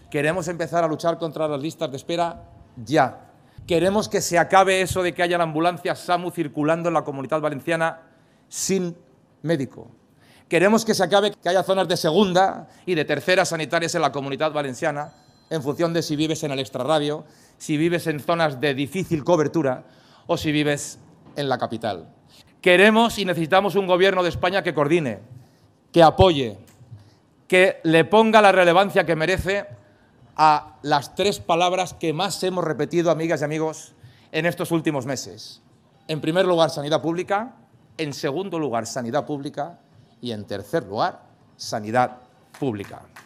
Queremos empezar a luchar contra las listas de espera ya. Queremos que se acabe eso de que haya ambulancias SAMU circulando en la Comunidad Valenciana sin médico. Queremos que se acabe que haya zonas de segunda y de tercera sanitarias en la Comunidad Valenciana, en función de si vives en el extrarradio, si vives en zonas de difícil cobertura o si vives en la capital. Queremos y necesitamos un Gobierno de España que coordine, que apoye, que le ponga la relevancia que merece a las tres palabras que más hemos repetido, amigas y amigos, en estos últimos meses. En primer lugar, sanidad pública. En segundo lugar, sanidad pública. Y en tercer lugar, sanidad pública.